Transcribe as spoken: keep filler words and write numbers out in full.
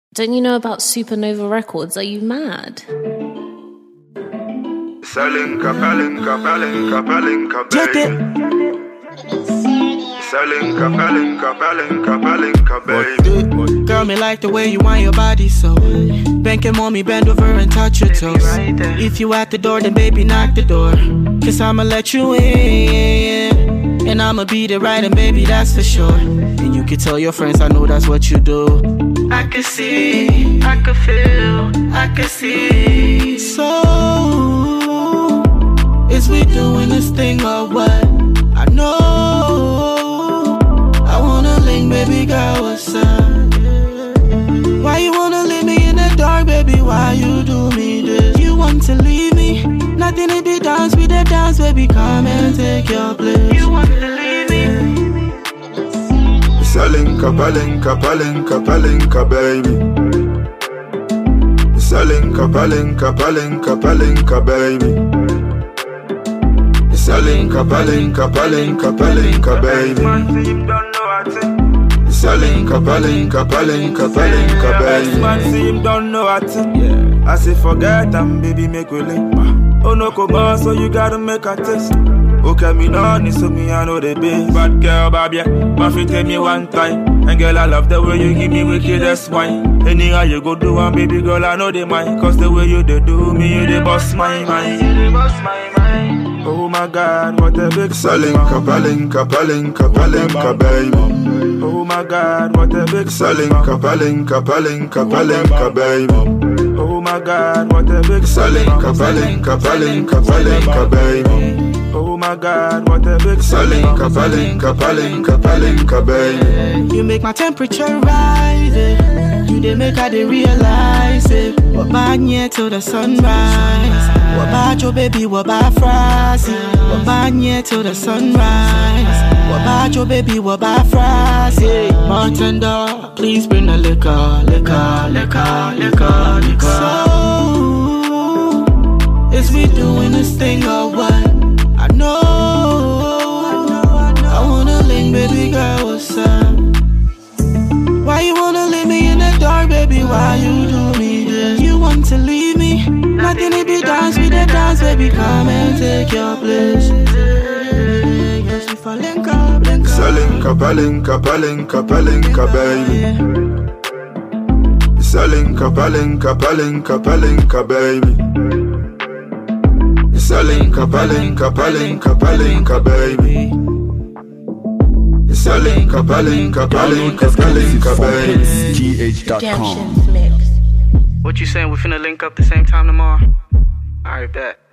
Don't you know about Supernova Records? Are you mad? Salinka, palinka, palinka, palinka, baby. Salinka, palinka, palinka, palinka, baby. Girl, me like the way you want your body, so bend your mommy, bend over and touch your toes. If you at the door, then baby, knock the door. Cause I'ma let you in, and I'ma be there right, and baby, that's for sure. And you can tell your friends, I know that's what you do. I can see, I can feel, I can see. So, is we doing this thing or what? I know I wanna link, baby girl, what's up? Why you wanna leave me in the dark, baby? Why you do me this? You want to leave me? Nothing to be dance, we the dance, baby, come and take your place. You want to leave me? Salinka, palinka, palinka, palinka, baby. Salinka, palinka, palinka, palinka, baby. Salinka, palinka, palinka, palinka, baby. Salinka, palinka, palinka, palinka, baby. Man, see him don't know what to. Yeah. I say forget them, baby, make we link. Oh no, come on, so you gotta make a test. Okay, me none, so me I know the best. Bad girl, baby, my feet tell me one time. And girl, I love the way you give me wickedest wine. Anyhow you go do one, baby girl, I know they mind. Cause the way you they do me, you they bust my mind. You they bust my mind. Oh my God, what a big Salinka, palinka, palinka, palinka, baby. Oh my God, what a big Salinka, palinka, palinka, palinka, baby. Oh my God, what a big Salinka, palinka, palinka, palinka, baby. Oh my God, what a big Salinka, palinka, palinka, palinka, baby. You make my temperature rise, eh. You they make I they realize it. What about here till the sunrise? What about your baby, what about Frosty? What about here till the sunrise? What about your baby, what about Frosty? Bartender, please bring the liquor, liquor, liquor, liquor, liquor. So, is we doing this thing or what? I know, I wanna link, baby girl, what's up? Why you wanna leave me in the dark, baby? Why you do me this? You want to leave me? Nothing to be dance, we the dance, baby, come and take your place. Yes, if I link up, link up. Salinka, palinka, palinka, palinka, baby. Salinka, palinka, palinka, palinka, baby. Salinka, palinka, palinka, palinka, baby. Salinka, palinka, palinka, palinka, baby. G H dot com. Mix. What you saying, we finna link up the same time tomorrow? Alright, bet.